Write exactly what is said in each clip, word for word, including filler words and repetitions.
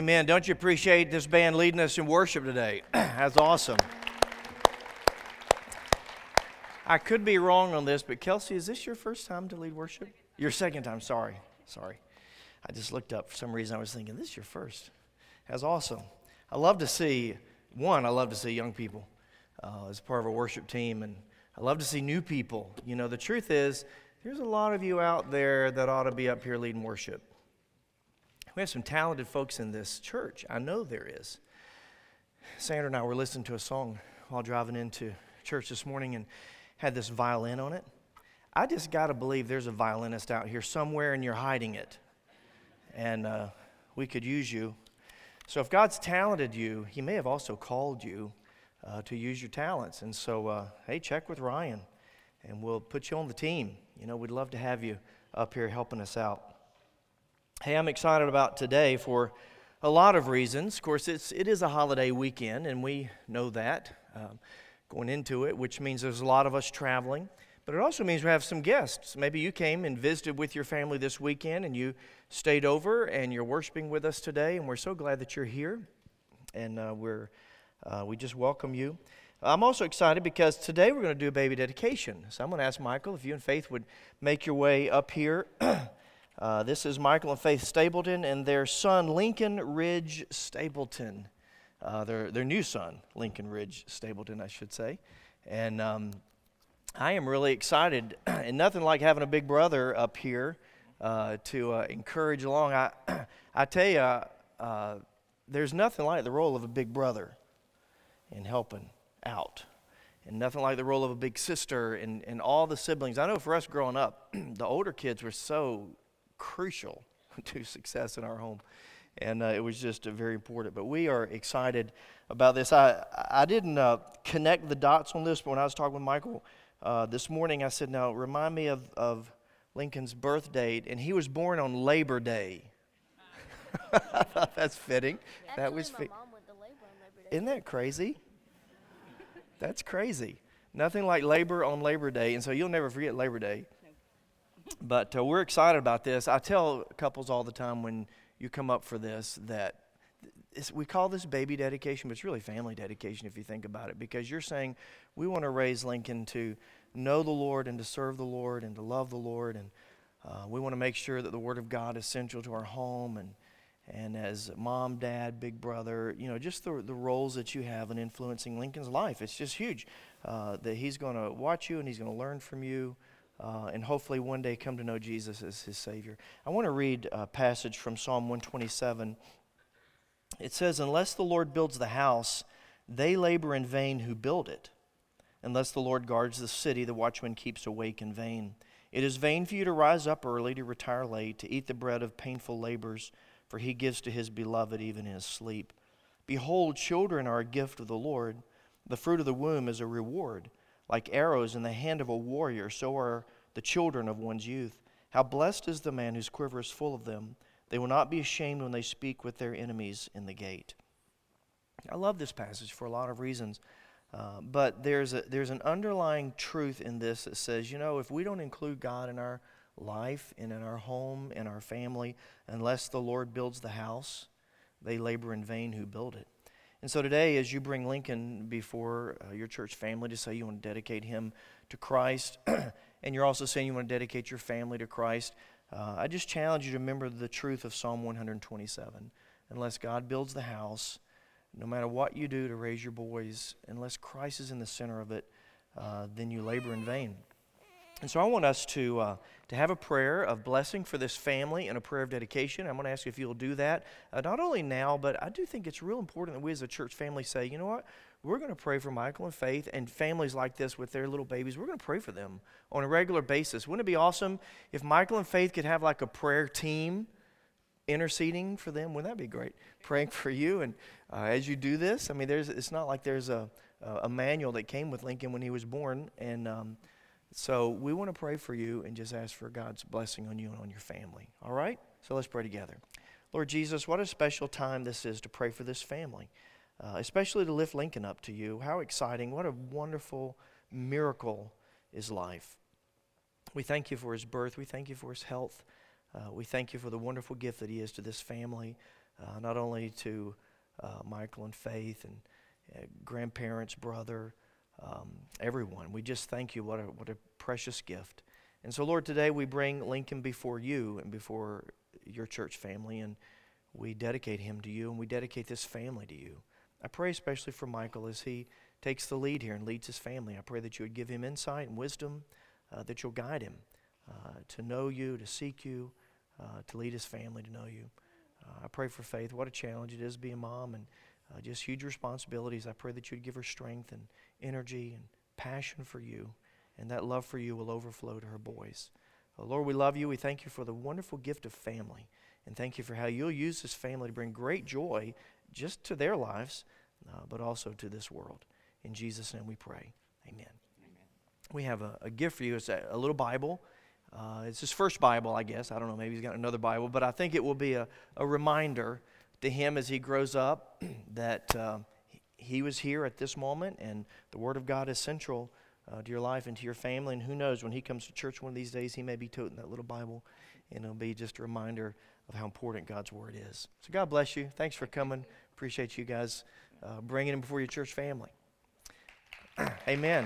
Amen. Don't you appreciate this band leading us in worship today? That's awesome. I could be wrong on this, but Kelsey, is this your first time to lead worship? Your second time, sorry. Sorry. I just looked up for some reason. I was thinking, this is your first. That's awesome. I love to see, one, I love to see young people uh, as part of a worship team, and I love to see new people. You know, the truth is, there's a lot of you out there that ought to be up here leading worship. We have some talented folks in this church. I know there is. Sandra and I were listening to a song while driving into church this morning and had this violin on it. I just got to believe there's a violinist out here somewhere and you're hiding it. And uh, we could use you. So if God's talented you, He may have also called you uh, to use your talents. And so, uh, hey, check with Ryan and we'll put you on the team. You know, we'd love to have you up here helping us out. Hey, I'm excited about today for a lot of reasons. Of course, it's, it is a holiday weekend, and we know that um, going into it, which means there's a lot of us traveling. But it also means we have some guests. Maybe you came and visited with your family this weekend, and you stayed over, and you're worshiping with us today, and we're so glad that you're here, and uh, we're uh, we just welcome you. I'm also excited because today we're going to do a baby dedication. So I'm going to ask Michael if you and Faith would make your way up here. Uh, this is Michael and Faith Stapleton and their son, Lincoln Ridge Stapleton. Uh, their their new son, Lincoln Ridge Stapleton, I should say. And um, I am really excited. And nothing like having a big brother up here uh, to uh, encourage along. I, I tell you, uh, there's nothing like the role of a big brother in helping out. And nothing like the role of a big sister and, and all the siblings. I know for us growing up, the older kids were so crucial to success in our home, and uh, it was just uh, very important. But we are excited about this. I I didn't uh, connect the dots on this, but when I was talking with Michael uh, this morning, I said, "Now remind me of of Lincoln's birth date," and he was born on Labor Day. That's fitting. Actually, that was my fi- mom went to labor on Labor Day. Isn't that crazy? That's crazy. Nothing like labor on Labor Day, and so you'll never forget Labor Day. But uh, we're excited about this. I tell couples all the time when you come up for this that it's, we call this baby dedication, but it's really family dedication if you think about it, because you're saying we want to raise Lincoln to know the Lord and to serve the Lord and to love the Lord, and uh, we want to make sure that the Word of God is central to our home, and and as mom, dad, big brother, you know, just the the roles that you have in influencing Lincoln's life. It's just huge uh, that he's going to watch you and he's going to learn from you. Uh, and hopefully one day come to know Jesus as his Savior. I want to read a passage from Psalm one twenty-seven. It says, "Unless the Lord builds the house, they labor in vain who build it. Unless the Lord guards the city, the watchman keeps awake in vain. It is vain for you to rise up early, to retire late, to eat the bread of painful labors, for he gives to his beloved even in his sleep. Behold, children are a gift of the Lord. The fruit of the womb is a reward. Like arrows in the hand of a warrior, so are the children of one's youth. How blessed is the man whose quiver is full of them. They will not be ashamed when they speak with their enemies in the gate." I love this passage for a lot of reasons, uh, but there's a, there's an underlying truth in this that says, you know, if we don't include God in our life and in our home and our family, unless the Lord builds the house, they labor in vain who build it. And so today, as you bring Lincoln before uh, your church family to say you want to dedicate him to Christ, and you're also saying you want to dedicate your family to Christ, uh, I just challenge you to remember the truth of Psalm one twenty-seven. Unless God builds the house, no matter what you do to raise your boys, unless Christ is in the center of it, uh, then you labor in vain. And so I want us to uh, to have a prayer of blessing for this family and a prayer of dedication. I'm going to ask you if you'll do that, uh, not only now, but I do think it's real important that we as a church family say, you know what, we're going to pray for Michael and Faith and families like this with their little babies. We're going to pray for them on a regular basis. Wouldn't it be awesome if Michael and Faith could have like a prayer team interceding for them? Wouldn't that be great? Praying for you. And uh, as you do this, I mean, there's it's not like there's a, a manual that came with Lincoln when he was born, and um, so we want to pray for you and just ask for God's blessing on you and on your family. All right? So let's pray together. Lord Jesus, what a special time this is to pray for this family, uh, especially to lift Lincoln up to you. How exciting. What a wonderful miracle is life. We thank you for his birth. We thank you for his health. Uh, we thank you for the wonderful gift that he is to this family. uh, not only to uh, Michael and Faith and uh, grandparents, brother, um, everyone. We just thank you. What a, what a precious gift. And so, Lord, today we bring Lincoln before you and before your church family, and we dedicate him to you, and we dedicate this family to you. I pray especially for Michael as he takes the lead here and leads his family. I pray that you would give him insight and wisdom, uh, that you'll guide him uh, to know you, to seek you, uh, to lead his family to know you. Uh, I pray for Faith. What a challenge it is to be a mom, and uh, just huge responsibilities. I pray that you'd give her strength and energy and passion for you, and that love for you will overflow to her boys. Uh, Lord, we love you. We thank you for the wonderful gift of family, and thank you for how you'll use this family to bring great joy just to their lives, uh, but also to this world. In Jesus' name we pray. Amen. Amen. We have a, a gift for you. It's a, a little Bible. Uh, it's his first Bible, I guess. I don't know. Maybe he's got another Bible. But I think it will be a, a reminder to him as he grows up that uh, he was here at this moment, and the Word of God is central uh, to your life and to your family. And who knows, when he comes to church one of these days, he may be toting that little Bible, and it'll be just a reminder of how important God's Word is. So God bless you. Thanks for coming. Appreciate you guys uh, bringing him before your church family. Amen.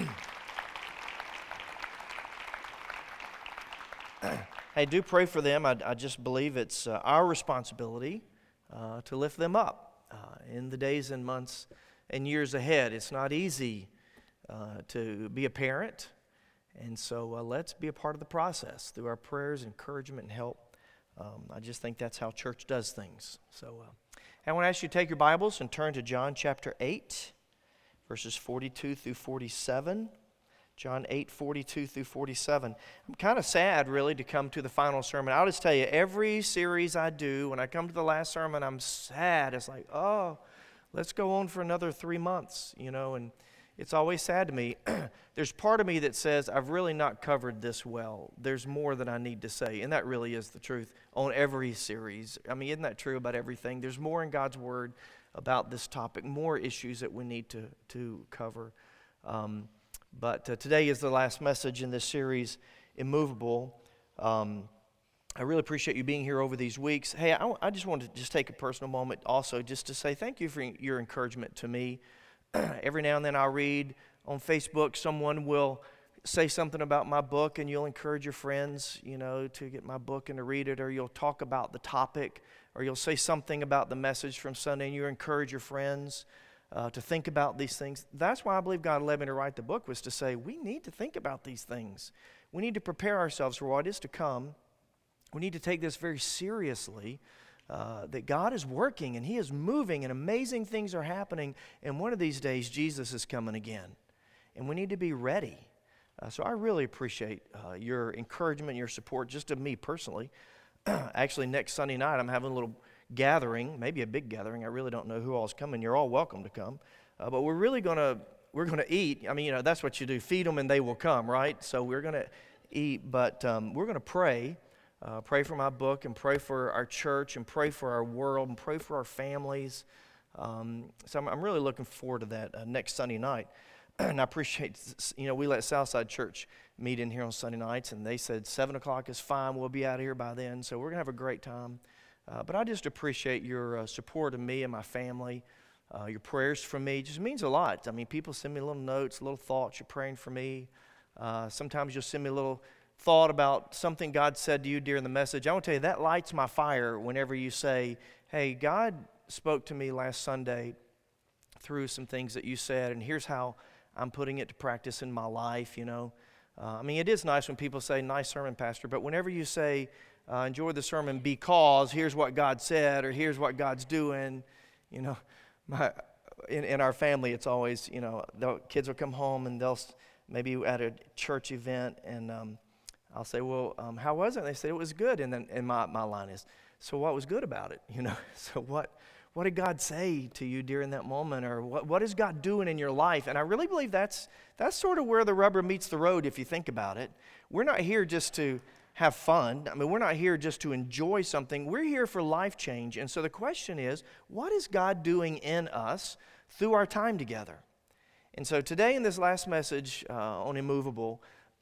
Hey, do pray for them. I, I just believe it's uh, our responsibility uh, to lift them up uh, in the days and months and years ahead. It's not easy uh, to be a parent, and so uh, let's be a part of the process through our prayers, encouragement, and help. Um, I just think that's how church does things. So uh, I want to ask you to take your Bibles and turn to John chapter eight. Verses forty-two through forty-seven. John eight, forty-two through forty-seven. I'm kind of sad, really, to come to the final sermon. I'll just tell you, every series I do, when I come to the last sermon, I'm sad. It's like, oh, let's go on for another three months, you know, and it's always sad to me. There's part of me that says, I've really not covered this well. There's more that I need to say, and that really is the truth on every series. I mean, isn't that true about everything? There's more in God's Word about this topic, more issues that we need to, to cover. Um, but uh, today is the last message in this series, Immovable. Um, I really appreciate you being here over these weeks. Hey, I, I just wanted to just take a personal moment also just to say thank you for your encouragement to me. Every now and then I'll read on Facebook, someone will say something about my book, and you'll encourage your friends, you know, to get my book and to read it, or you'll talk about the topic, or you'll say something about the message from Sunday, and you encourage your friends uh, to think about these things. That's why I believe God led me to write the book, was to say we need to think about these things. We need to prepare ourselves for what is to come. We need to take this very seriously, uh, that God is working, and He is moving, and amazing things are happening, and one of these days Jesus is coming again, and we need to be ready. Uh, so I really appreciate uh, your encouragement, your support, just of me personally. Actually, next Sunday night, I'm having a little gathering, maybe a big gathering. I really don't know who all is coming. You're all welcome to come. Uh, but we're really going to, we're going to eat. I mean, you know, that's what you do. Feed them and they will come, right? So we're going to eat, but um, we're going to pray. Uh, pray for my book, and pray for our church, and pray for our world, and pray for our families. Um, so I'm, I'm really looking forward to that uh, next Sunday night. And I appreciate, you know, we let Southside Church meet in here on Sunday nights, and they said seven o'clock is fine. We'll be out of here by then, so we're going to have a great time. Uh, but I just appreciate your uh, support of me and my family. Uh, your prayers for me just means a lot. I mean, people send me little notes, little thoughts. You're praying for me. Uh, sometimes you'll send me a little thought about something God said to you during the message. I want to tell you, that lights my fire whenever you say, hey, God spoke to me last Sunday through some things that you said, and here's how I'm putting it to practice in my life, you know. Uh, I mean, it is nice when people say, nice sermon, Pastor, but whenever you say, uh, enjoy the sermon because here's what God said, or here's what God's doing, you know, my, in, in our family, it's always, you know, the kids will come home and they'll maybe at a church event, and um, I'll say, well, um, how was it? And they say, it was good. And then and my, my line is, so what was good about it? You know, so what what did God say to you during that moment? Or what, what is God doing in your life? And I really believe that's that's sort of where the rubber meets the road, if you think about it. We're not here just to have fun. I mean, we're not here just to enjoy something. We're here for life change. And so the question is, what is God doing in us through our time together? And so today in this last message uh, on Immovable,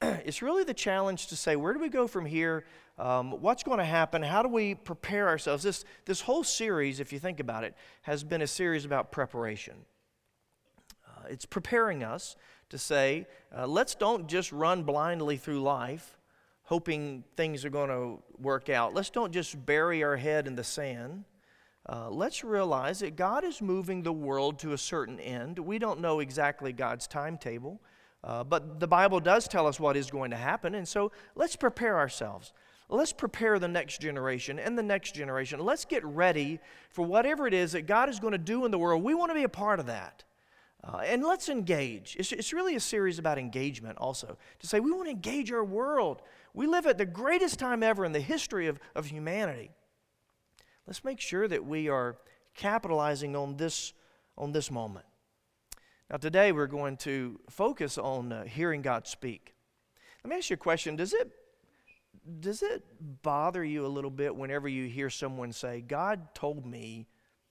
it's really the challenge to say, where do we go from here? Um, what's going to happen? How do we prepare ourselves? This, this whole series, if you think about it, has been a series about preparation. Uh, it's preparing us to say, uh, let's don't just run blindly through life, hoping things are going to work out. Let's don't just bury our head in the sand. Uh, let's realize that God is moving the world to a certain end. We don't know exactly God's timetable, uh, but the Bible does tell us what is going to happen, and so let's prepare ourselves. Let's prepare the next generation and the next generation. Let's get ready for whatever it is that God is going to do in the world. We want to be a part of that. Uh, and let's engage. It's, it's really a series about engagement also, to say we want to engage our world. We live at the greatest time ever in the history of, of humanity. Let's make sure that we are capitalizing on this, on this moment. Now today we're going to focus on uh, hearing God speak. Let me ask you a question. Does it, does it bother you a little bit whenever you hear someone say, God told me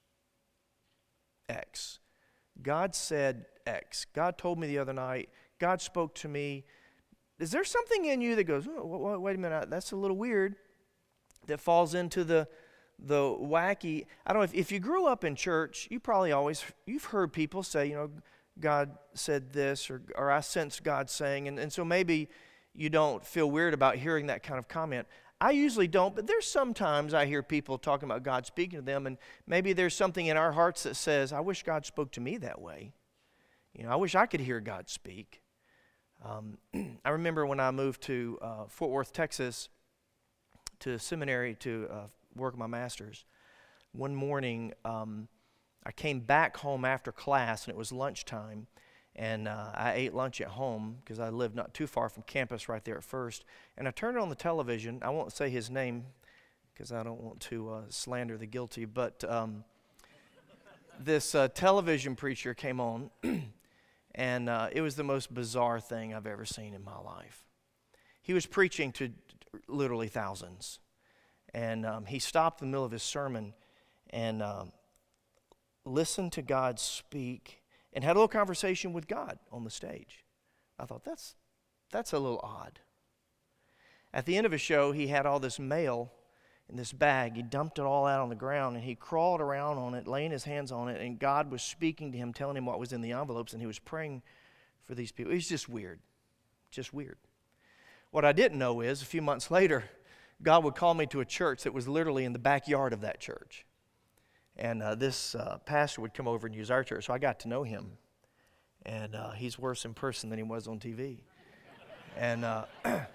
X? God said X. God told me the other night. God spoke to me. Is there something in you that goes, oh, wait a minute, that's a little weird, that falls into the the wacky? I don't know, if, if you grew up in church, you probably always, you've heard people say, you know, God said this, or, or I sense God saying, and, and so maybe you don't feel weird about hearing that kind of comment. I usually don't, but there's sometimes I hear people talking about God speaking to them, and maybe there's something in our hearts that says, I wish God spoke to me that way. You know, I wish I could hear God speak. Um, I remember when I moved to uh, Fort Worth, Texas, to seminary to uh, work my master's. One morning, um, I came back home after class, and it was lunchtime, and uh, I ate lunch at home because I lived not too far from campus right there at First. And I turned on the television. I won't say his name because I don't want to uh, slander the guilty, but um, this uh, television preacher came on, and uh, it was the most bizarre thing I've ever seen in my life. He was preaching to literally thousands, and um, he stopped in the middle of his sermon and um, listened to God speak and had a little conversation with God on the stage. I thought, that's that's a little odd. At the end of his show, he had all this mail in this bag. He dumped it all out on the ground, and he crawled around on it, laying his hands on it, and God was speaking to him, telling him what was in the envelopes, and he was praying for these people. It was just weird, just weird. What I didn't know is, a few months later, God would call me to a church that was literally in the backyard of that church. And uh, this uh, pastor would come over and use our church, so I got to know him. And uh, he's worse in person than he was on T V. And uh,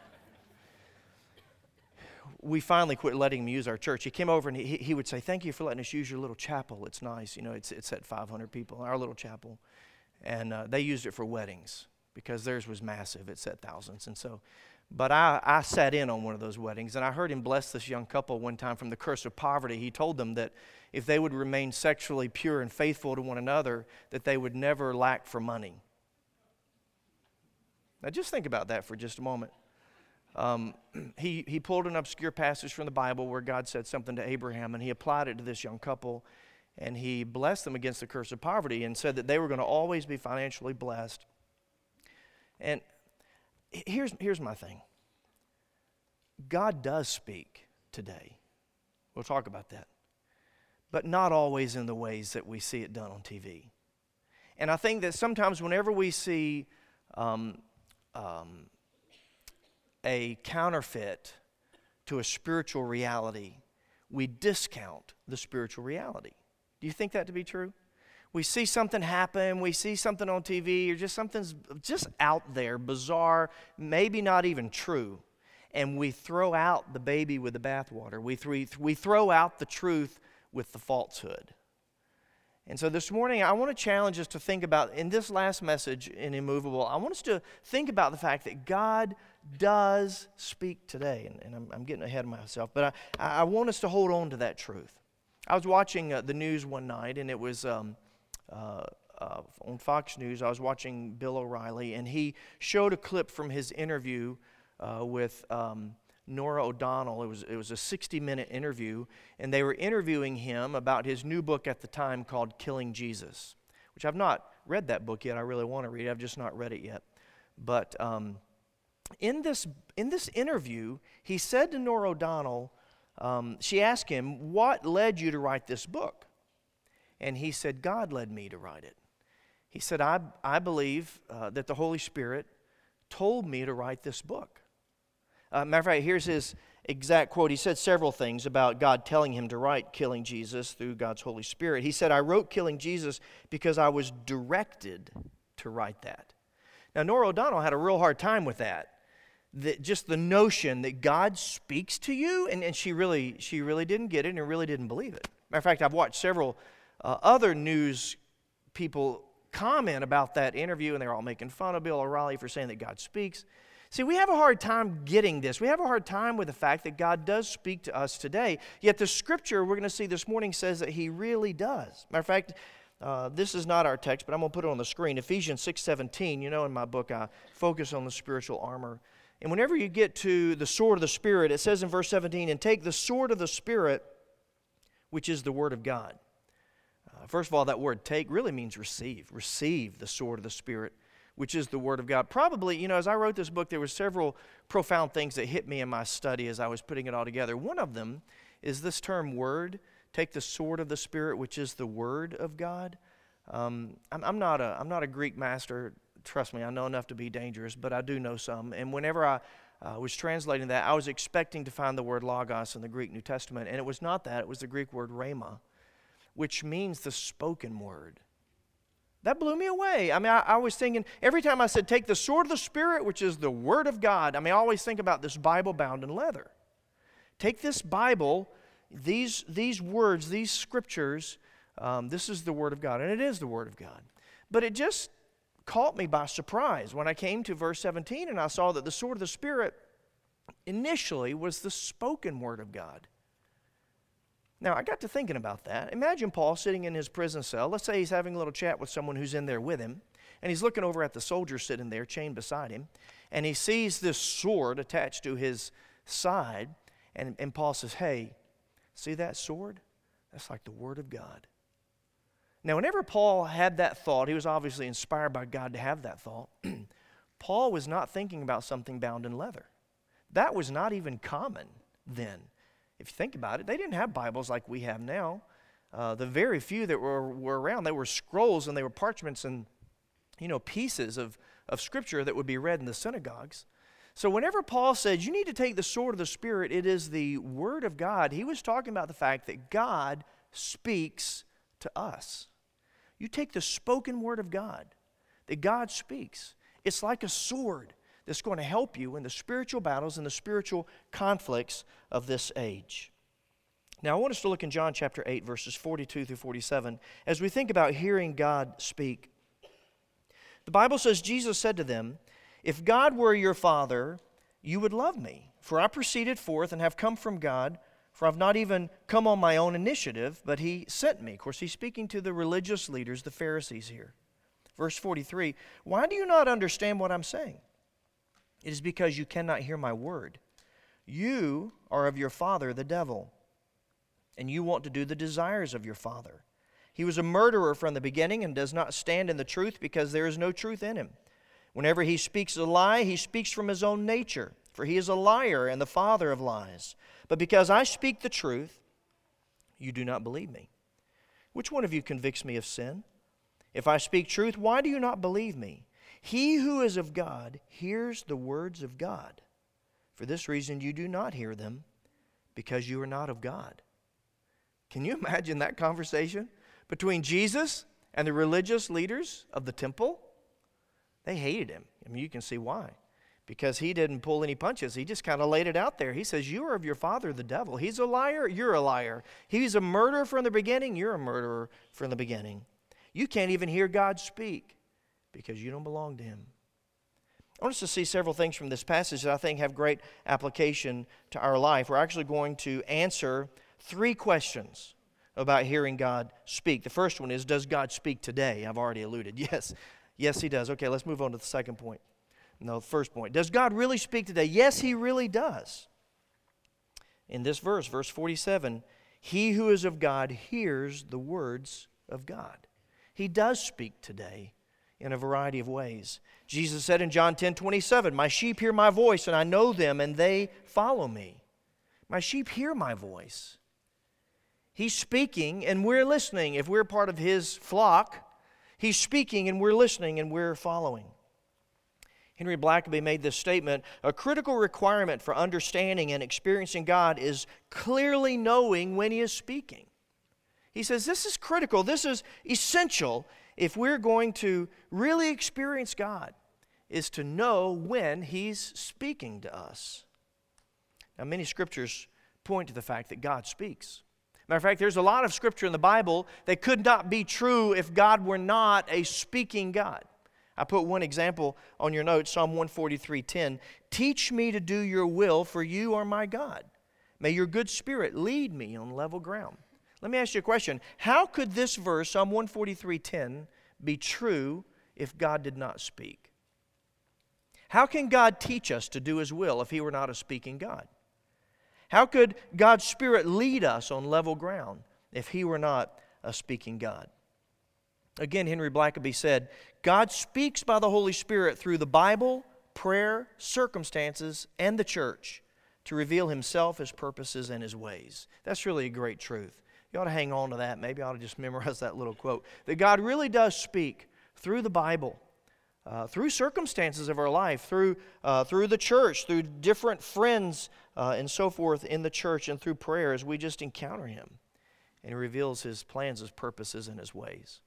we finally quit letting him use our church. He came over and he, he would say, thank you for letting us use your little chapel. It's nice. You know, it's, it's at five hundred people, our little chapel. And uh, they used it for weddings because theirs was massive. It said thousands. And so, but I, I sat in on one of those weddings, and I heard him bless this young couple one time from the curse of poverty. He told them that if they would remain sexually pure and faithful to one another, that they would never lack for money. Now just think about that for just a moment. Um, he, he pulled an obscure passage from the Bible where God said something to Abraham, and he applied it to this young couple, and he blessed them against the curse of poverty and said that they were going to always be financially blessed. And here's, here's my thing. God does speak today. We'll talk about that. But not always in the ways that we see it done on T V. And I think that sometimes whenever we see um, um, a counterfeit to a spiritual reality, we discount the spiritual reality. Do you think that to be true? We see something happen, we see something on T V, or just something's just out there, bizarre, maybe not even true, and we throw out the baby with the bathwater. We, th- we throw out the truth with the falsehood. And so this morning, I want to challenge us to think about, in this last message in Immovable, I want us to think about the fact that God does speak today. And, and I'm, I'm getting ahead of myself, but I, I want us to hold on to that truth. I was watching uh, the news one night, and it was um, uh, uh, on Fox News. I was watching Bill O'Reilly, and he showed a clip from his interview uh, with Um, Nora O'Donnell. It was it was a sixty-minute interview, and they were interviewing him about his new book at the time called Killing Jesus, which I've not read that book yet. I really want to read it. I've just not read it yet. But um, in this, in this interview, he said to Norah O'Donnell, um, she asked him, what led you to write this book? And he said, God led me to write it. He said, I, I believe uh, that the Holy Spirit told me to write this book. Uh, matter of fact, here's his exact quote. He said several things about God telling him to write Killing Jesus through God's Holy Spirit. He said, I wrote Killing Jesus because I was directed to write that. Now, Norah O'Donnell had a real hard time with that. That just the notion that God speaks to you, and, and she really she really didn't get it and really didn't believe it. Matter of fact, I've watched several uh, other news people comment about that interview, and they're all making fun of Bill O'Reilly for saying that God speaks. See, we have a hard time getting this. We have a hard time with the fact that God does speak to us today, yet the scripture we're going to see this morning says that he really does. Matter of fact, uh, this is not our text, but I'm going to put it on the screen. Ephesians six seventeen, you know in my book I focus on the spiritual armor. And whenever you get to the sword of the Spirit, it says in verse seventeen, and take the sword of the Spirit, which is the word of God. Uh, first of all, that word take really means receive. Receive the sword of the Spirit, which is the word of God. Probably, you know, as I wrote this book, there were several profound things that hit me in my study as I was putting it all together. One of them is this term word, take the sword of the Spirit, which is the word of God. Um, I'm, I'm, not a, I'm not a Greek master. Trust me, I know enough to be dangerous, but I do know some. And whenever I uh, was translating that, I was expecting to find the word logos in the Greek New Testament, and it was not that. It was the Greek word rhema, which means the spoken word. That blew me away. I mean, I, I was thinking, every time I said, take the sword of the Spirit, which is the word of God, I mean, I always think about this Bible bound in leather. Take this Bible, these, these words, these scriptures, um, this is the word of God, and it is the word of God. But it just caught me by surprise when I came to verse seventeen and I saw that the sword of the Spirit initially was the spoken word of God. Now, I got to thinking about that. Imagine Paul sitting in his prison cell. Let's say he's having a little chat with someone who's in there with him, and he's looking over at the soldier sitting there, chained beside him, and he sees this sword attached to his side, and, and Paul says, hey, see that sword? That's like the word of God. Now, whenever Paul had that thought, he was obviously inspired by God to have that thought. Paul was not thinking about something bound in leather. That was not even common then. If you think about it, they didn't have Bibles like we have now. Uh, the very few that were, were around, they were scrolls and they were parchments and, you know, pieces of, of Scripture that would be read in the synagogues. So whenever Paul said, you need to take the sword of the Spirit, it is the Word of God, he was talking about the fact that God speaks to us. You take the spoken Word of God, that God speaks. It's like a sword that's going to help you in the spiritual battles and the spiritual conflicts of this age. Now, I want us to look in John chapter eight, verses forty-two through forty-seven, as we think about hearing God speak. The Bible says, Jesus said to them, if God were your Father, you would love me, for I proceeded forth and have come from God, for I've not even come on my own initiative, but he sent me. Of course, he's speaking to the religious leaders, the Pharisees here. Verse forty-three, why do you not understand what I'm saying? It is because you cannot hear my word. You are of your father, the devil, and you want to do the desires of your father. He was a murderer from the beginning and does not stand in the truth because there is no truth in him. Whenever he speaks a lie, he speaks from his own nature, for he is a liar and the father of lies. But because I speak the truth, you do not believe me. Which one of you convicts me of sin? If I speak truth, why do you not believe me? He who is of God hears the words of God. For this reason you do not hear them, because you are not of God. Can you imagine that conversation between Jesus and the religious leaders of the temple? They hated him. I mean, you can see why. Because he didn't pull any punches. He just kind of laid it out there. He says, you are of your father, the devil. He's a liar, you're a liar. He's a murderer from the beginning, you're a murderer from the beginning. You can't even hear God speak because you don't belong to him. I want us to see several things from this passage that I think have great application to our life. We're actually going to answer three questions about hearing God speak. The first one is, does God speak today? I've already alluded. Yes, yes, he does. Okay, let's move on to the second point. No, first point. Does God really speak today? Yes, he really does. In this verse, verse forty-seven, he who is of God hears the words of God. He does speak today in a variety of ways. Jesus said in John ten twenty-seven, "My sheep hear my voice, and I know them, and they follow me." My sheep hear my voice. He's speaking, and we're listening. If we're part of His flock, He's speaking, and we're listening, and we're following. Henry Blackaby made this statement: a critical requirement for understanding and experiencing God is clearly knowing when He is speaking. He says this is critical, this is essential if we're going to really experience God, is to know when He's speaking to us. Now, many scriptures point to the fact that God speaks. Matter of fact, there's a lot of scripture in the Bible that could not be true if God were not a speaking God. I put one example on your notes, Psalm one forty-three ten. "Teach me to do your will, for you are my God. May your good spirit lead me on level ground." Let me ask you a question. How could this verse, Psalm one forty-three ten, be true if God did not speak? How can God teach us to do His will if He were not a speaking God? How could God's Spirit lead us on level ground if He were not a speaking God? Again, Henry Blackaby said, God speaks by the Holy Spirit through the Bible, prayer, circumstances, and the church to reveal Himself, His purposes, and His ways. That's really a great truth. You ought to hang on to that. Maybe I ought to just memorize that little quote. That God really does speak through the Bible, uh, through circumstances of our life, through, uh, through the church, through different friends uh, and so forth in the church, and through prayer as we just encounter Him. And He reveals His plans, His purposes, and His ways.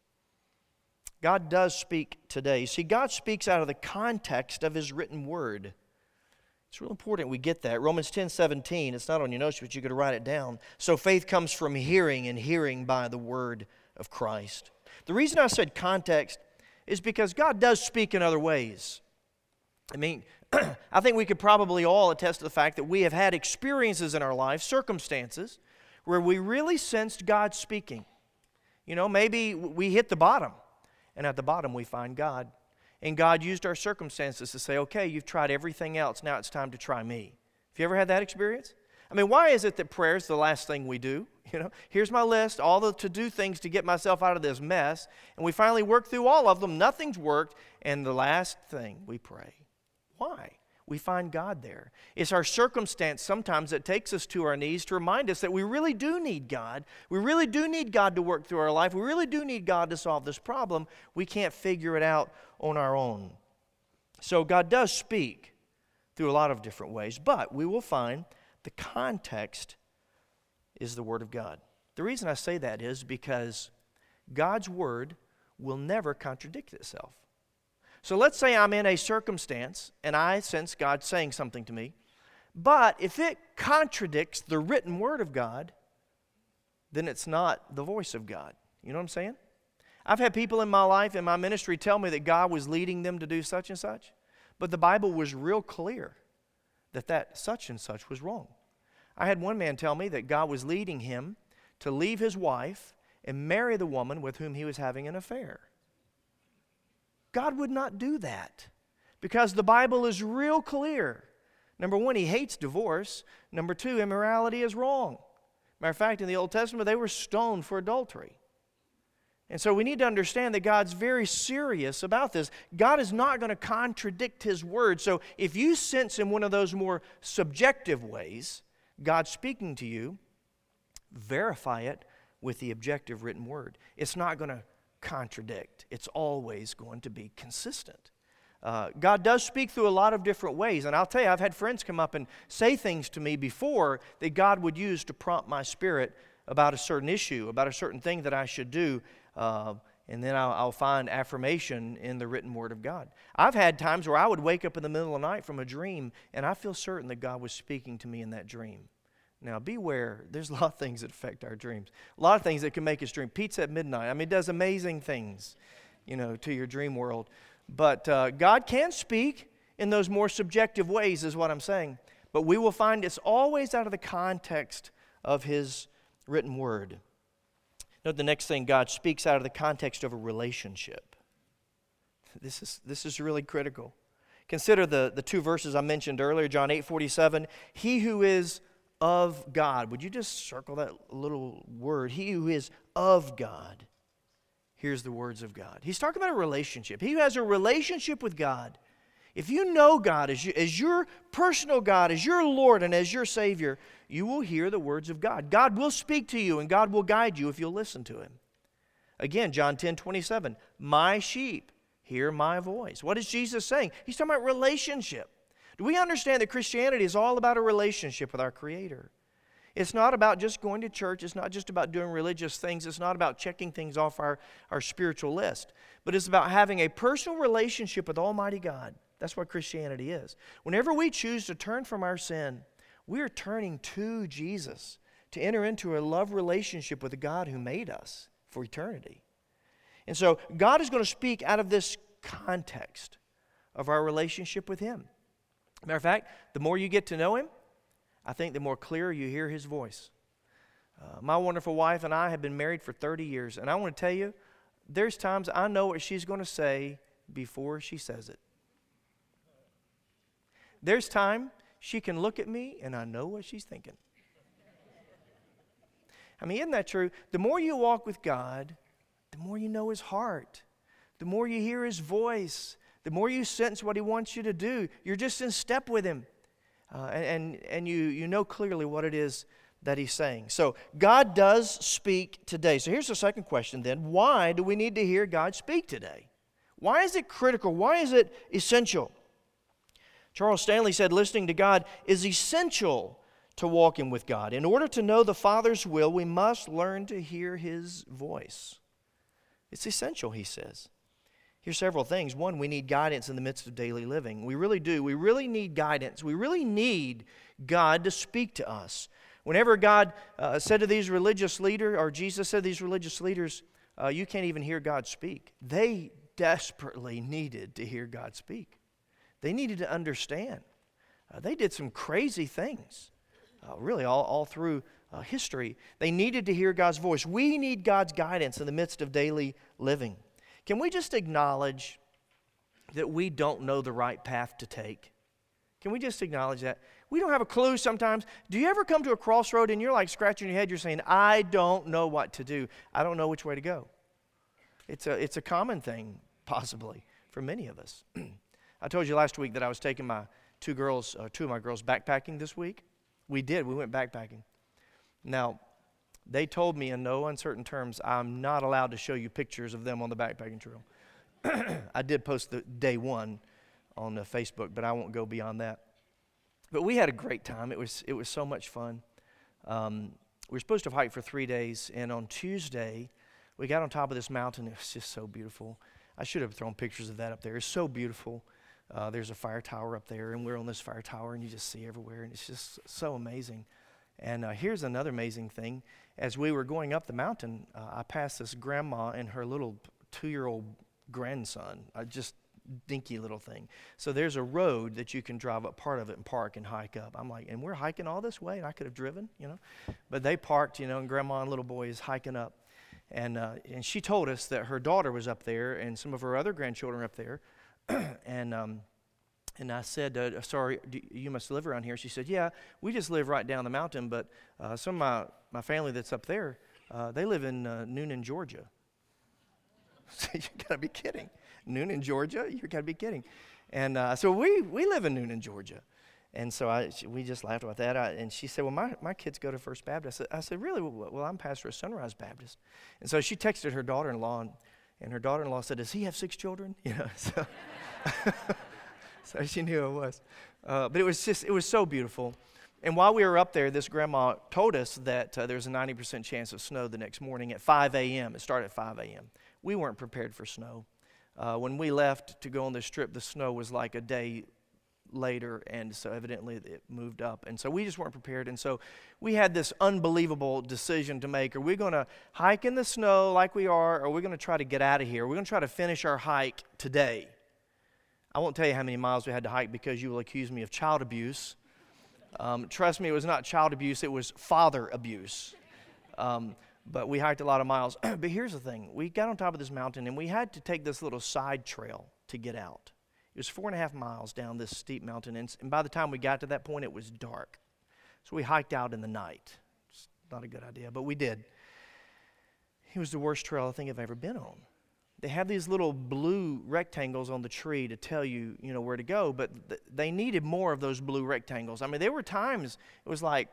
God does speak today. See, God speaks out of the context of His written word. It's real important we get that. Romans ten seventeen, it's not on your notes, but you could write it down. So faith comes from hearing, and hearing by the word of Christ. The reason I said context is because God does speak in other ways. I mean, I think we could probably all attest to the fact that we have had experiences in our life, circumstances, where we really sensed God speaking. You know, maybe we hit the bottom, and at the bottom we find God. And God used our circumstances to say, okay, you've tried everything else, now it's time to try me. Have you ever had that experience? I mean, why is it that prayer is the last thing we do? You know, here's my list, all the to-do things to get myself out of this mess, and we finally work through all of them, nothing's worked, and the last thing we pray. Why? We find God there. It's our circumstance sometimes that takes us to our knees to remind us that we really do need God. We really do need God to work through our life. We really do need God to solve this problem. We can't figure it out on our own. So God does speak through a lot of different ways, but we will find the context is the Word of God. The reason I say that is because God's Word will never contradict itself. So let's say I'm in a circumstance and I sense God saying something to me, but if it contradicts the written Word of God, then it's not the voice of God. You know what I'm saying? I've had people in my life, in my ministry, tell me that God was leading them to do such and such, but the Bible was real clear that that such and such was wrong. I had one man tell me that God was leading him to leave his wife and marry the woman with whom he was having an affair. God would not do that because the Bible is real clear. Number one, He hates divorce. Number two, immorality is wrong. Matter of fact, in the Old Testament, they were stoned for adultery. And so we need to understand that God's very serious about this. God is not going to contradict His Word. So if you sense in one of those more subjective ways, God speaking to you, verify it with the objective written Word. It's not going to contradict. It's always going to be consistent. Uh, God does speak through a lot of different ways. And I'll tell you, I've had friends come up and say things to me before that God would use to prompt my spirit about a certain issue, about a certain thing that I should do. Uh, and then I'll, I'll find affirmation in the written Word of God. I've had times where I would wake up in the middle of the night from a dream, and I feel certain that God was speaking to me in that dream. Now, beware. There's a lot of things that affect our dreams. A lot of things that can make us dream. Pizza at midnight. I mean, it does amazing things, you know, to your dream world. But uh, God can speak in those more subjective ways is what I'm saying. But we will find it's always out of the context of His written Word. Note the next thing, God speaks out of the context of a relationship. This is, this is really critical. Consider the, the two verses I mentioned earlier, John eight forty-seven. He who is of God. Would you just circle that little word? He who is of God. hears the words of God. He's talking about a relationship. He who has a relationship with God. If you know God as, you, as your personal God, as your Lord and as your Savior, you will hear the words of God. God will speak to you and God will guide you if you'll listen to Him. Again, John ten twenty-seven, my sheep hear my voice. What is Jesus saying? He's talking about relationship. Do we understand that Christianity is all about a relationship with our Creator? It's not about just going to church. It's not just about doing religious things. It's not about checking things off our, our spiritual list. But it's about having a personal relationship with Almighty God. That's what Christianity is. Whenever we choose to turn from our sin, we are turning to Jesus to enter into a love relationship with the God who made us for eternity. And so God is going to speak out of this context of our relationship with Him. Matter of fact, the more you get to know Him, I think the more clear you hear His voice. Uh, my wonderful wife and I have been married for thirty years, and I want to tell you, there's times I know what she's going to say before she says it. There's time she can look at me and I know what she's thinking. I mean, isn't that true? The more you walk with God, the more you know His heart. The more you hear His voice, the more you sense what He wants you to do. You're just in step with Him. Uh, and and you, you know clearly what it is that He's saying. So God does speak today. So here's the second question then. Why do we need to hear God speak today? Why is it critical? Why is it essential? Charles Stanley said listening to God is essential to walking with God. In order to know the Father's will, we must learn to hear His voice. It's essential, he says. Here's several things. One, we need guidance in the midst of daily living. We really do. We really need guidance. We really need God to speak to us. Whenever God uh, said to these religious leaders, or Jesus said to these religious leaders, uh, you can't even hear God speak. They desperately needed to hear God speak. They needed to understand. Uh, they did some crazy things, uh, really all, all through uh, history. They needed to hear God's voice. We need God's guidance in the midst of daily living. Can we just acknowledge that we don't know the right path to take? Can we just acknowledge that? We don't have a clue sometimes. Do you ever come to a crossroad and you're like scratching your head, you're saying, I don't know what to do. I don't know which way to go. It's a, it's a common thing, possibly, for many of us. I told you last week that I was taking my two girls, uh, two of my girls backpacking this week. We did. We went backpacking. Now, they told me in no uncertain terms, I'm not allowed to show you pictures of them on the backpacking trail. I did post the day one on the Facebook, but I won't go beyond that. But we had a great time. It was it was so much fun. Um, we were supposed to hike for three days, and on Tuesday, we got on top of this mountain. It was just so beautiful. I should have thrown pictures of that up there. It's so beautiful. Uh, there's a fire tower up there, and we're on this fire tower, and you just see everywhere, and it's just so amazing. And uh, here's another amazing thing. As we were going up the mountain, uh, I passed this grandma and her little two-year-old grandson, a just dinky little thing. So there's a road that you can drive up part of it and park and hike up. I'm like, and we're hiking all this way, and I could have driven, you know. But they parked, you know, and grandma and little boy is hiking up. And uh, and she told us that her daughter was up there and some of her other grandchildren up there. and um, and I said, uh, sorry, do you must live around here. She said, yeah, we just live right down the mountain, but uh, some of my, my family that's up there, uh, they live in uh, Noonan, Georgia. So you got to be kidding. Noonan, Georgia? You got to be kidding. And uh, so we, we live in Noonan, Georgia. And so I, she, we just laughed about that. I, and she said, well, my, my kids go to First Baptist. I said, I said, really? Well, I'm pastor of Sunrise Baptist. And so she texted her daughter-in-law, and, and her daughter-in-law said, does he have six children? You know, so, so she knew it was. Uh, but it was just, it was so beautiful. And while we were up there, this grandma told us that uh, there's a ninety percent chance of snow the next morning at five a.m. It started at five a.m. We weren't prepared for snow. Uh, when we left to go on this trip, the snow was like a day later, and so evidently it moved up. And so we just weren't prepared. And so we had this unbelievable decision to make. Are we going to hike in the snow like we are, or are we going to try to get out of here? We're going to try to finish our hike today. I won't tell you how many miles we had to hike because you will accuse me of child abuse. Um, trust me, it was not child abuse, it was father abuse. Um, but we hiked a lot of miles. But here's the thing. We got on top of this mountain, and we had to take this little side trail to get out. It was four and a half miles down this steep mountain, and, and by the time we got to that point, it was dark. So we hiked out in the night. It's not a good idea, but we did. It was the worst trail I think I've ever been on. They have these little blue rectangles on the tree to tell you, you know, where to go, but th- they needed more of those blue rectangles. I mean, there were times it was like,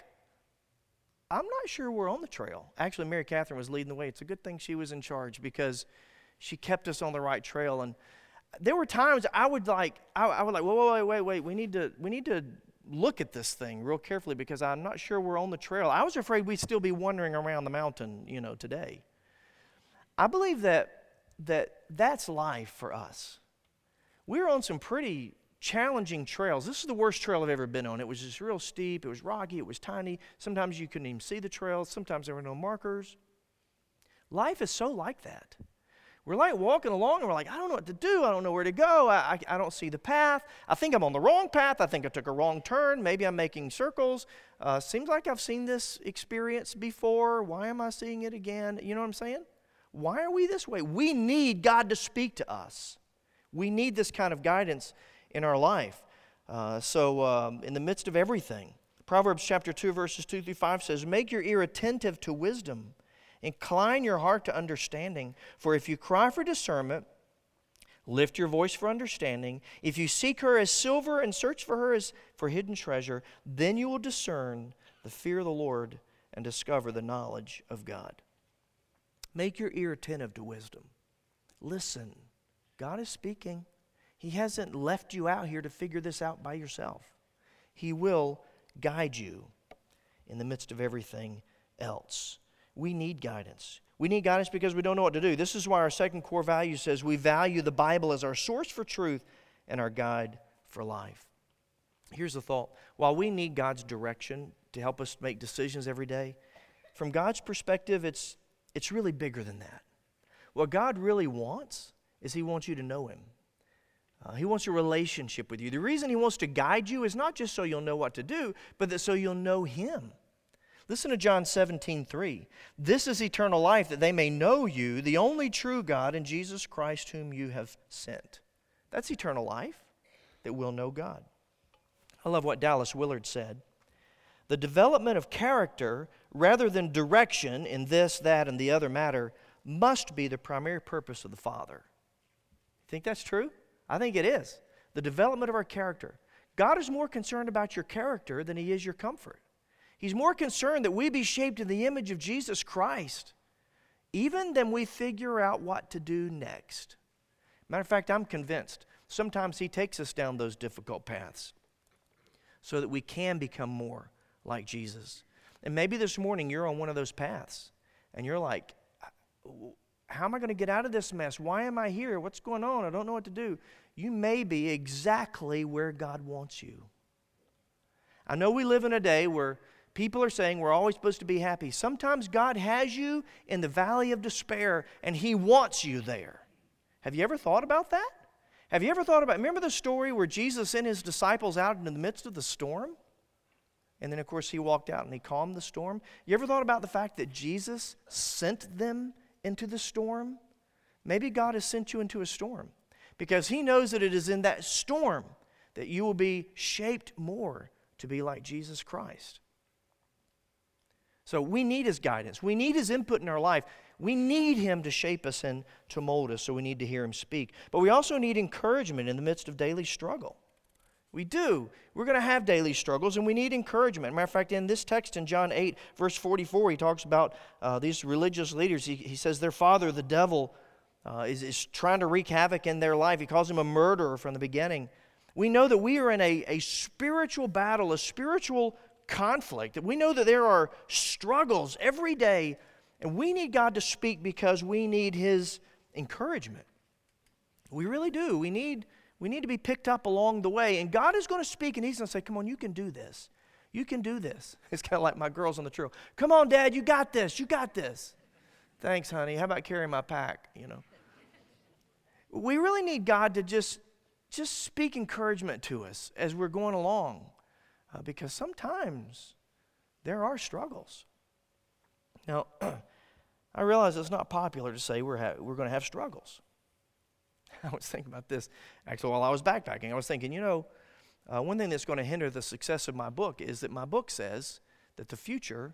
I'm not sure we're on the trail. Actually, Mary Catherine was leading the way. It's a good thing she was in charge because she kept us on the right trail. And there were times I would like, I, I would like, whoa, whoa, wait, wait, wait. We need to, we need to look at this thing real carefully because I'm not sure we're on the trail. I was afraid we'd still be wandering around the mountain, you know, today. I believe that that that's life for us. We're on some pretty challenging trails. This is the worst trail I've ever been on. It was just real steep. It was rocky. It was tiny. Sometimes you couldn't even see the trails. Sometimes there were no markers. Life is so like that. We're like walking along and we're like, I don't know what to do. I don't know where to go. I, I, I don't see the path. I think I'm on the wrong path. I think I took a wrong turn. Maybe I'm making circles. Uh, seems like I've seen this experience before. Why am I seeing it again? You know what I'm saying? Why are we this way? We need God to speak to us. We need this kind of guidance in our life. Uh, so um, in the midst of everything, Proverbs chapter two, verses two through five says, make your ear attentive to wisdom. Incline your heart to understanding. For if you cry for discernment, lift your voice for understanding. If you seek her as silver and search for her as for hidden treasure, then you will discern the fear of the Lord and discover the knowledge of God. Make your ear attentive to wisdom. Listen. God is speaking. He hasn't left you out here to figure this out by yourself. He will guide you in the midst of everything else. We need guidance. We need guidance because we don't know what to do. This is why our second core value says we value the Bible as our source for truth and our guide for life. Here's the thought. While we need God's direction to help us make decisions every day, from God's perspective, it's It's really bigger than that. What God really wants is He wants you to know Him. Uh, he wants a relationship with you. The reason He wants to guide you is not just so you'll know what to do, but that so you'll know Him. Listen to John seventeen three. This is eternal life, that they may know you, the only true God, and Jesus Christ whom you have sent. That's eternal life, that we'll know God. I love what Dallas Willard said. The development of character, rather than direction in this, that, and the other matter, must be the primary purpose of the Father. Think that's true? I think it is. The development of our character. God is more concerned about your character than He is your comfort. He's more concerned that we be shaped in the image of Jesus Christ, even than we figure out what to do next. Matter of fact, I'm convinced sometimes He takes us down those difficult paths so that we can become more like Jesus. And maybe this morning you're on one of those paths and you're like, how am I going to get out of this mess? Why am I here? What's going on? I don't know what to do. You may be exactly where God wants you. I know we live in a day where people are saying we're always supposed to be happy. Sometimes God has you in the valley of despair and He wants you there. Have you ever thought about that? Have you ever thought about, remember the story where Jesus sent His disciples out into the midst of the storm? And then, of course, He walked out and He calmed the storm. You ever thought about the fact that Jesus sent them into the storm? Maybe God has sent you into a storm because He knows that it is in that storm that you will be shaped more to be like Jesus Christ. So we need His guidance. We need His input in our life. We need Him to shape us and to mold us, so we need to hear Him speak. But we also need encouragement in the midst of daily struggle. We do. We're going to have daily struggles, and we need encouragement. Matter of fact, in this text in John eight, verse forty-four, he talks about uh, these religious leaders. He, he says their father, the devil, uh, is, is trying to wreak havoc in their life. He calls him a murderer from the beginning. We know that we are in a, a spiritual battle, a spiritual conflict. That we know that there are struggles every day, and we need God to speak because we need His encouragement. We really do. We need We need to be picked up along the way. And God is going to speak and He's going to say, come on, you can do this. You can do this. It's kind of like my girls on the trail. Come on, Dad, you got this. You got this. Thanks, honey. How about carrying my pack, you know? We really need God to just, just speak encouragement to us as we're going along. Uh, because sometimes there are struggles. Now, I realize it's not popular to say we're, ha- we're going to have struggles. I was thinking about this, actually, while I was backpacking. I was thinking, you know, uh, one thing that's going to hinder the success of my book is that my book says that the future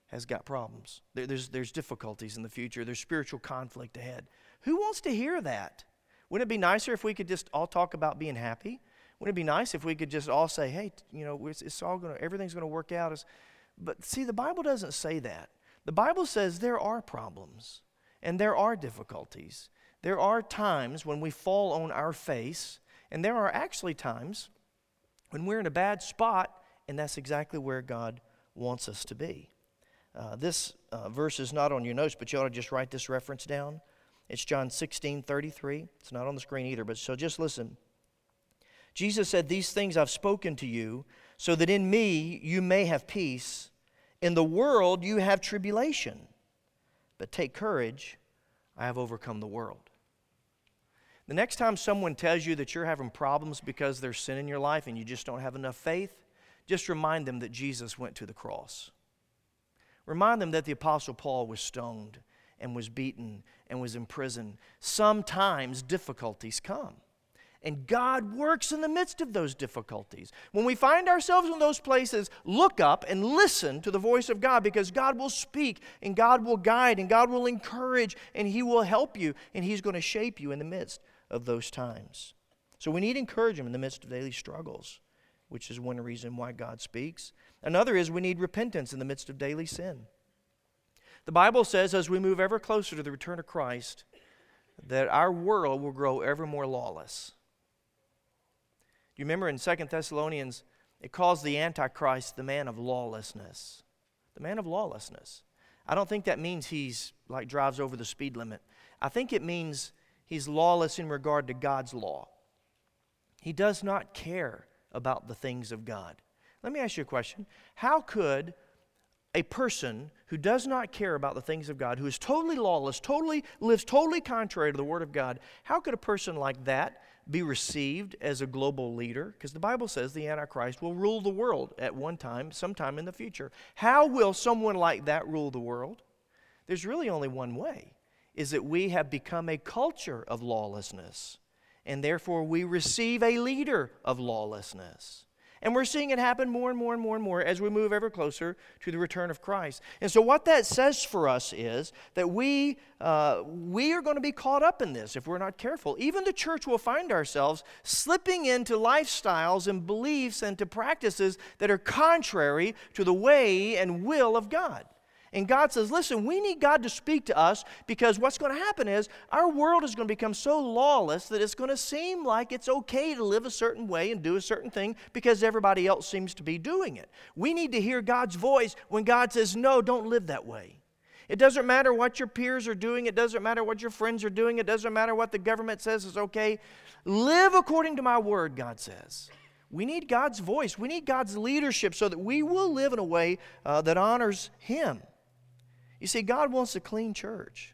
has got problems. There, there's, there's difficulties in the future. There's spiritual conflict ahead. Who wants to hear that? Wouldn't it be nicer if we could just all talk about being happy? Wouldn't it be nice if we could just all say, hey, you know, it's, it's all going to, everything's going to work out. As, but see, the Bible doesn't say that. The Bible says there are problems and there are difficulties. There are times when we fall on our face, and there are actually times when we're in a bad spot, and that's exactly where God wants us to be. Uh, this uh, verse is not on your notes, but you ought to just write this reference down. It's John sixteen thirty-three. It's not on the screen either, but so just listen. Jesus said, "These things I've spoken to you, so that in me you may have peace. In the world you have tribulation, but take courage, I have overcome the world." The next time someone tells you that you're having problems because there's sin in your life and you just don't have enough faith, just remind them that Jesus went to the cross. Remind them that the Apostle Paul was stoned and was beaten and was in prison. Sometimes difficulties come. And God works in the midst of those difficulties. When we find ourselves in those places, look up and listen to the voice of God, because God will speak and God will guide and God will encourage and He will help you and He's going to shape you in the midst of those times. So we need encouragement in the midst of daily struggles, which is one reason why God speaks. Another is we need repentance in the midst of daily sin. The Bible says as we move ever closer to the return of Christ, that our world will grow ever more lawless. Do you remember in Second Thessalonians, it calls the Antichrist the man of lawlessness. The man of lawlessness. I don't think that means he's like drives over the speed limit. I think it means he's lawless in regard to God's law. He does not care about the things of God. Let me ask you a question. How could a person who does not care about the things of God, who is totally lawless, totally lives totally contrary to the Word of God, how could a person like that be received as a global leader? Because the Bible says the Antichrist will rule the world at one time, sometime in the future. How will someone like that rule the world? There's really only one way, is that we have become a culture of lawlessness, and therefore we receive a leader of lawlessness. And we're seeing it happen more and more and more and more as we move ever closer to the return of Christ. And so what that says for us is that we, uh, we are going to be caught up in this if we're not careful. Even the church will find ourselves slipping into lifestyles and beliefs and to practices that are contrary to the way and will of God. And God says, listen, we need God to speak to us, because what's going to happen is our world is going to become so lawless that it's going to seem like it's okay to live a certain way and do a certain thing because everybody else seems to be doing it. We need to hear God's voice when God says, no, don't live that way. It doesn't matter what your peers are doing. It doesn't matter what your friends are doing. It doesn't matter what the government says is okay. Live according to my word, God says. We need God's voice. We need God's leadership so that we will live in a way uh, that honors Him. You see, God wants a clean church.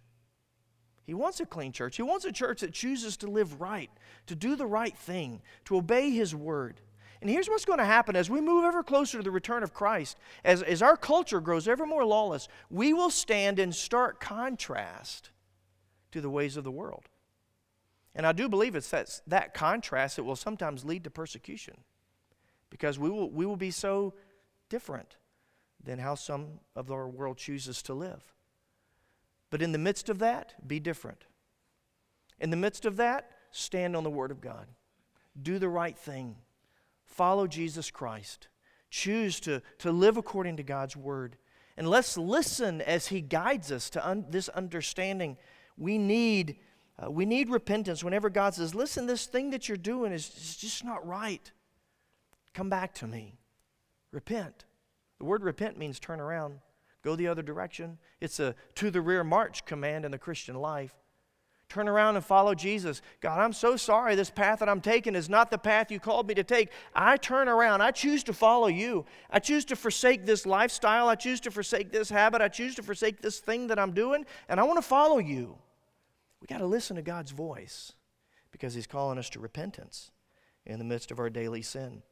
He wants a clean church. He wants a church that chooses to live right, to do the right thing, to obey His word. And here's what's going to happen as we move ever closer to the return of Christ. As, as our culture grows ever more lawless, we will stand in stark contrast to the ways of the world. And I do believe it's that, that contrast that will sometimes lead to persecution, because we will, we will be so different than how some of our world chooses to live. But in the midst of that, be different. In the midst of that, stand on the Word of God. Do the right thing. Follow Jesus Christ. Choose to, to live according to God's Word. And let's listen as He guides us to un- this understanding. We need, uh, we need repentance whenever God says, listen, this thing that you're doing is, is just not right. Come back to me. Repent. The word repent means turn around, go the other direction. It's a to the rear march command in the Christian life. Turn around and follow Jesus. God, I'm so sorry this path that I'm taking is not the path you called me to take. I turn around. I choose to follow you. I choose to forsake this lifestyle. I choose to forsake this habit. I choose to forsake this thing that I'm doing, and I want to follow you. We got to listen to God's voice, because He's calling us to repentance in the midst of our daily sin.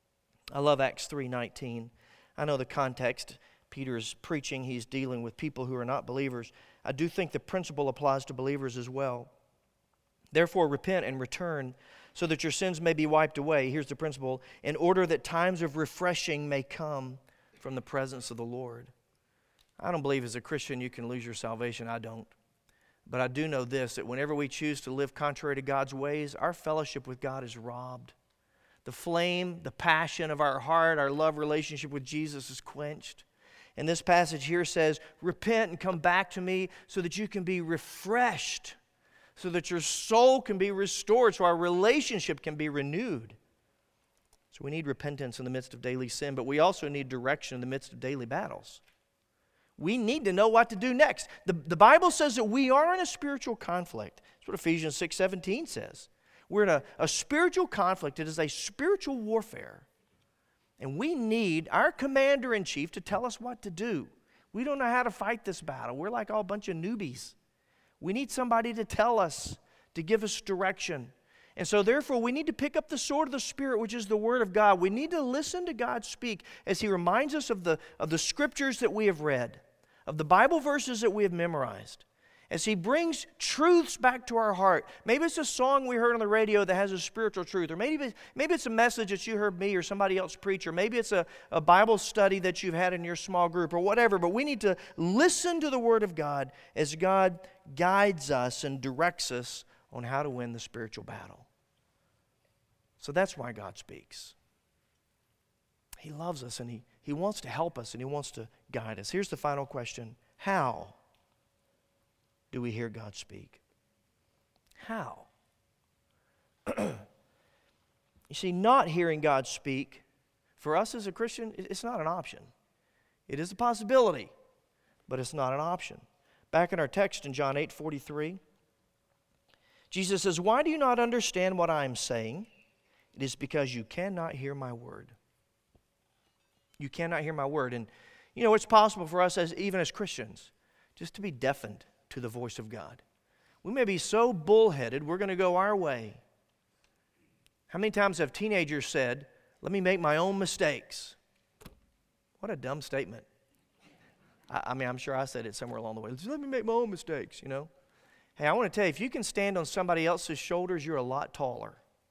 I love Acts three nineteen. I know the context. Peter's preaching. He's dealing with people who are not believers. I do think the principle applies to believers as well. Therefore, repent and return so that your sins may be wiped away. Here's the principle. In order that times of refreshing may come from the presence of the Lord. I don't believe as a Christian you can lose your salvation. I don't. But I do know this, that whenever we choose to live contrary to God's ways, our fellowship with God is robbed. The flame, the passion of our heart, our love relationship with Jesus is quenched. And this passage here says, repent and come back to me so that you can be refreshed, so that your soul can be restored, so our relationship can be renewed. So we need repentance in the midst of daily sin, but we also need direction in the midst of daily battles. We need to know what to do next. The, the Bible says that we are in a spiritual conflict. That's what Ephesians six seventeen says. We're in a, a spiritual conflict. It is a spiritual warfare. And we need our commander-in-chief to tell us what to do. We don't know how to fight this battle. We're like all a bunch of newbies. We need somebody to tell us, to give us direction. And so therefore we need to pick up the sword of the Spirit, which is the Word of God. We need to listen to God speak as He reminds us of the, of the scriptures that we have read, of the Bible verses that we have memorized, as He brings truths back to our heart. Maybe it's a song we heard on the radio that has a spiritual truth, or maybe, maybe it's a message that you heard me or somebody else preach, or maybe it's a, a Bible study that you've had in your small group, or whatever. But we need to listen to the Word of God as God guides us and directs us on how to win the spiritual battle. So that's why God speaks. He loves us, and he, he wants to help us, and He wants to guide us. Here's the final question. How do we hear God speak? How? You see, not hearing God speak, for us as a Christian, it's not an option. It is a possibility, but it's not an option. Back in our text in John eight forty-three, Jesus says, "Why do you not understand what I am saying? It is because you cannot hear my word." You cannot hear my word. And you know, it's possible for us, as even as Christians, just to be deafened to the voice of God. We may be so bullheaded, we're going to go our way. How many times have teenagers said, "Let me make my own mistakes"? What a dumb statement. I, I mean, I'm sure I said it somewhere along the way. "Let me make my own mistakes," you know. Hey, I want to tell you, if you can stand on somebody else's shoulders, you're a lot taller.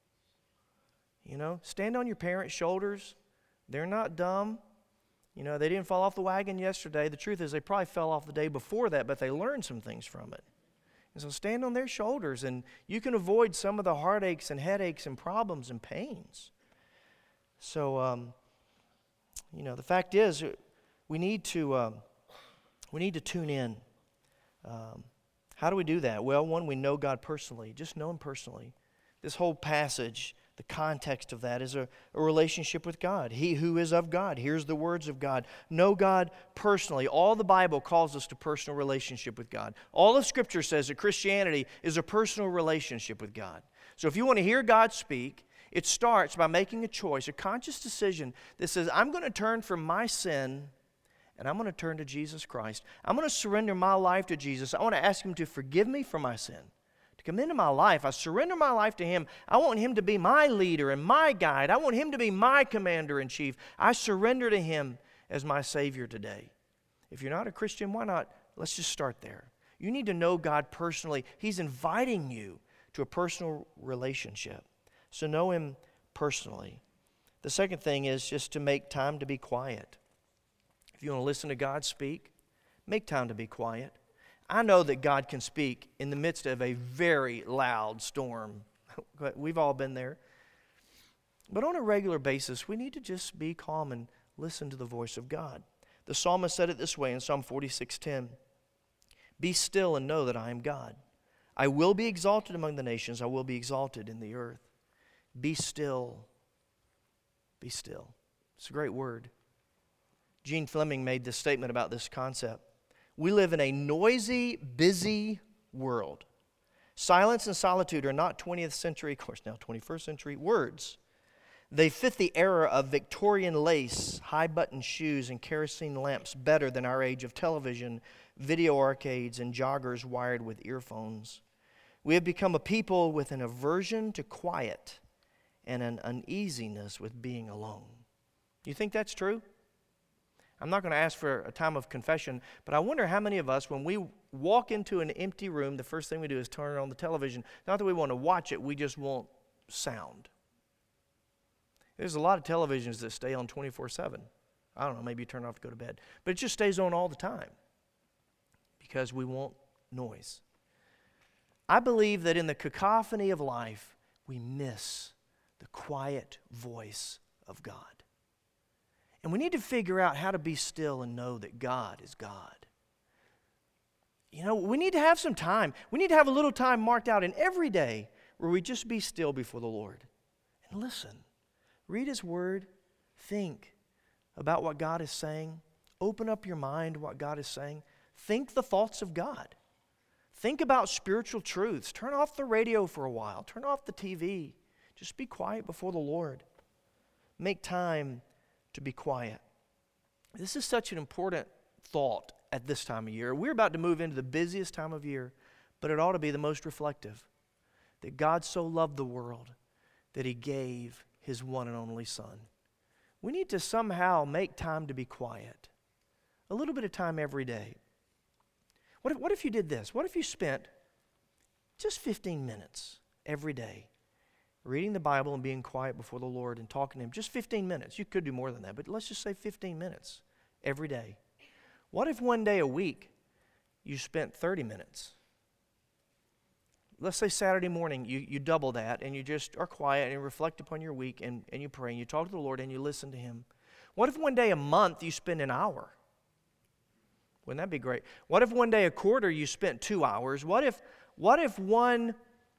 You know, stand on your parents' shoulders. They're not dumb. You know, they didn't fall off the wagon yesterday. The truth is they probably fell off the day before that, but they learned some things from it. And so stand on their shoulders, and you can avoid some of the heartaches and headaches and problems and pains. So, um, you know, the fact is we need to, um, we need to tune in. Um, how do we do that? Well, one, we know God personally. Just know Him personally. This whole passage, the context of that is a, a relationship with God. He who is of God hears the words of God. Know God personally. All the Bible calls us to personal relationship with God. All of Scripture says that Christianity is a personal relationship with God. So if you want to hear God speak, it starts by making a choice, a conscious decision that says, I'm going to turn from my sin and I'm going to turn to Jesus Christ. I'm going to surrender my life to Jesus. I want to ask Him to forgive me for my sin. Come into my life. I surrender my life to Him. I want Him to be my leader and my guide. I want Him to be my commander-in-chief. I surrender to Him as my Savior today. If you're not a Christian, why not? Let's just start there. You need to know God personally. He's inviting you to a personal relationship. So know Him personally. The second thing is just to make time to be quiet. If you want to listen to God speak, make time to be quiet. I know that God can speak in the midst of a very loud storm. We've all been there. But on a regular basis, we need to just be calm and listen to the voice of God. The psalmist said it this way in Psalm forty-six ten. "Be still and know that I am God. I will be exalted among the nations. I will be exalted in the earth." Be still. Be still. It's a great word. Gene Fleming made this statement about this concept. We live in a noisy, busy world. Silence and solitude are not twentieth century, of course now twenty-first century, words. They fit the era of Victorian lace, high-button shoes, and kerosene lamps better than our age of television, video arcades, and joggers wired with earphones. We have become a people with an aversion to quiet and an uneasiness with being alone. You think that's true? I'm not going to ask for a time of confession, but I wonder how many of us, when we walk into an empty room, the first thing we do is turn on the television. Not that we want to watch it, we just want sound. There's a lot of televisions that stay on twenty-four seven. I don't know, maybe you turn it off to go to bed. But it just stays on all the time because we want noise. I believe that in the cacophony of life, we miss the quiet voice of God. And we need to figure out how to be still and know that God is God. You know, we need to have some time. We need to have a little time marked out in every day where we just be still before the Lord and listen. Read His Word. Think about what God is saying. Open up your mind to what God is saying. Think the thoughts of God. Think about spiritual truths. Turn off the radio for a while. Turn off the T V. Just be quiet before the Lord. Make time to be quiet. This is such an important thought at this time of year. We're about to move into the busiest time of year, but it ought to be the most reflective. That God so loved the world that He gave His one and only Son. We need to somehow make time to be quiet. A little bit of time every day. What if, what if you did this? What if you spent just fifteen minutes every day reading the Bible and being quiet before the Lord and talking to Him? Just fifteen minutes. You could do more than that, but let's just say fifteen minutes every day. What if one day a week you spent thirty minutes? Let's say Saturday morning you, you double that and you just are quiet and you reflect upon your week and, and you pray and you talk to the Lord and you listen to Him. What if one day a month you spend an hour? Wouldn't that be great? What if one day a quarter you spent two hours? What if what if one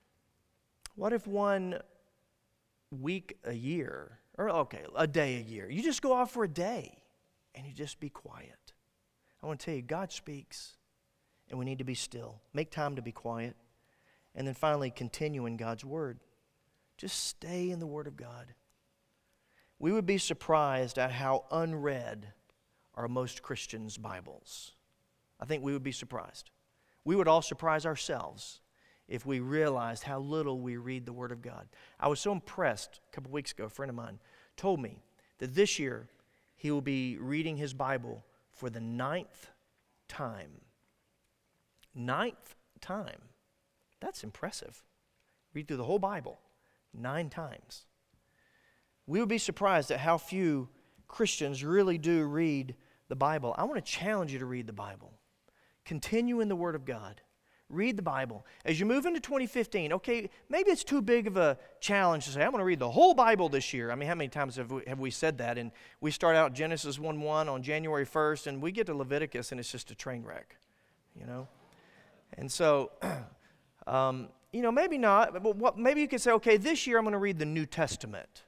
what if one week a year, or okay, a day a year, you just go off for a day and you just be quiet? I want to tell you, God speaks and we need to be still. Make time to be quiet. And then finally, continue in God's Word. Just stay in the Word of God. We would be surprised at how unread are most Christians' Bibles. I think we would be surprised. We would all surprise ourselves if we realized how little we read the Word of God. I was so impressed a couple weeks ago. A friend of mine told me that this year he will be reading his Bible for the ninth time. Ninth time. That's impressive. Read through the whole Bible nine times. We would be surprised at how few Christians really do read the Bible. I want to challenge you to read the Bible. Continue in the Word of God. Read the Bible. As you move into twenty fifteen, okay, maybe it's too big of a challenge to say, I'm going to read the whole Bible this year. I mean, how many times have we, have we said that? And we start out Genesis one one on January first, and we get to Leviticus, and it's just a train wreck, you know? And so... Um, you know, maybe not, but what, maybe you could say, okay, this year I'm going to read the New Testament.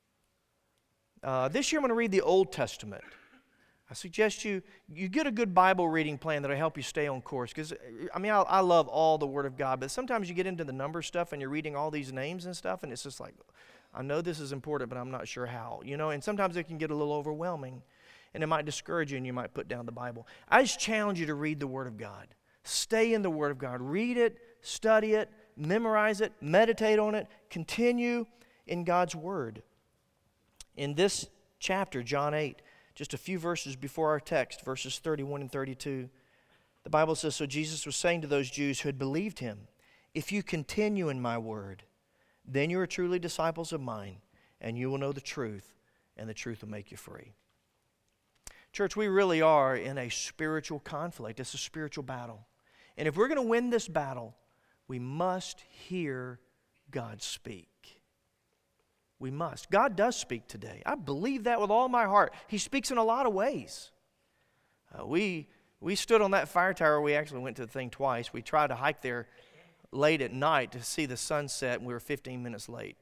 Uh, this year I'm going to read the Old Testament. I suggest you you get a good Bible reading plan that will help you stay on course. Because, I mean, I, I love all the Word of God, but sometimes you get into the number stuff and you're reading all these names and stuff, and it's just like, I know this is important, but I'm not sure how. You know, and sometimes it can get a little overwhelming, and it might discourage you, and you might put down the Bible. I just challenge you to read the Word of God. Stay in the Word of God. Read it. Study it, memorize it, meditate on it, continue in God's Word. In this chapter, John eight, just a few verses before our text, verses thirty-one and thirty-two, the Bible says, so Jesus was saying to those Jews who had believed Him, if you continue in my Word, then you are truly disciples of mine, and you will know the truth, and the truth will make you free. Church, we really are in a spiritual conflict. It's a spiritual battle. And if we're going to win this battle, we must hear God speak. We must. God does speak today. I believe that with all my heart. He speaks in a lot of ways. Uh, we we stood on that fire tower. We actually went to the thing twice. We tried to hike there late at night to see the sunset, and we were fifteen minutes late.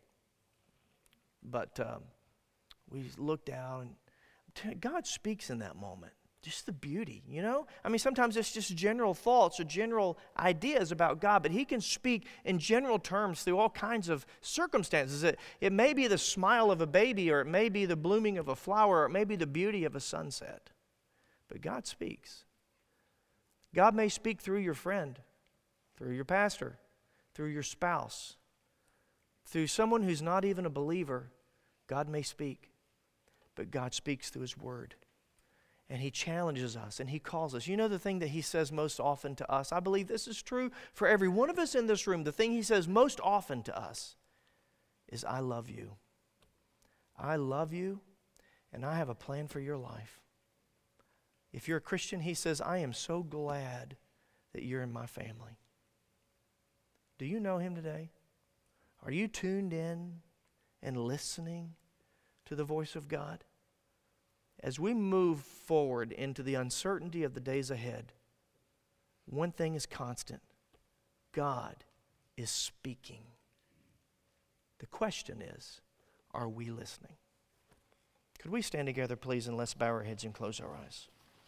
But um, we looked out, and God speaks in that moment. Just the beauty, you know? I mean, sometimes it's just general thoughts or general ideas about God, but He can speak in general terms through all kinds of circumstances. It, it may be the smile of a baby, or it may be the blooming of a flower, or it may be the beauty of a sunset. But God speaks. God may speak through your friend, through your pastor, through your spouse, through someone who's not even a believer. God may speak, but God speaks through His Word. And He challenges us and He calls us. You know the thing that He says most often to us? I believe this is true for every one of us in this room. The thing He says most often to us is, I love you. I love you, and I have a plan for your life. If you're a Christian, he says, I am so glad that you're in my family. Do you know him today? Are you tuned in and listening to the voice of God? As we move forward into the uncertainty of the days ahead, one thing is constant. God is speaking. The question is, are we listening? Could we stand together, please, and let's bow our heads and close our eyes.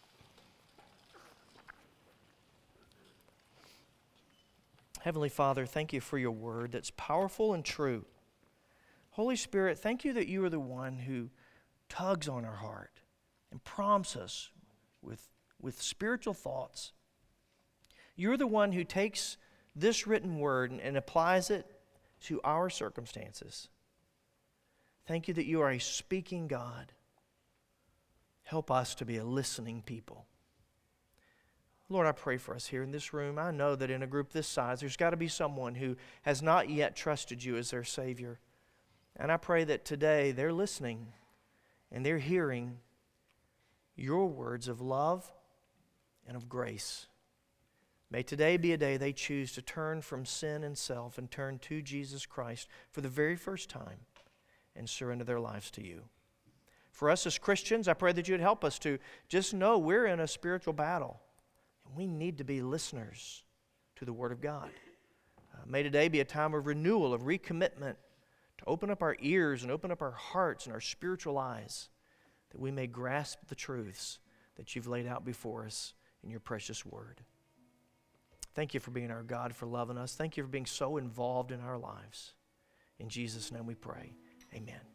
Heavenly Father, thank you for your word that's powerful and true. Holy Spirit, thank you that you are the one who tugs on our heart and prompts us with, with spiritual thoughts. You're the one who takes this written word and, and applies it to our circumstances. Thank you that you are a speaking God. Help us to be a listening people. Lord, I pray for us here in this room. I know that in a group this size, there's got to be someone who has not yet trusted you as their Savior. And I pray that today they're listening and they're hearing your words of love and of grace. May today be a day they choose to turn from sin and self and turn to Jesus Christ for the very first time and surrender their lives to you. For us as Christians, I pray that you'd help us to just know we're in a spiritual battle. And we need to be listeners to the Word of God. Uh, may today be a time of renewal, of recommitment, to open up our ears and open up our hearts and our spiritual eyes, that we may grasp the truths that you've laid out before us in your precious Word. Thank you for being our God, for loving us. Thank you for being so involved in our lives. In Jesus' name we pray. Amen.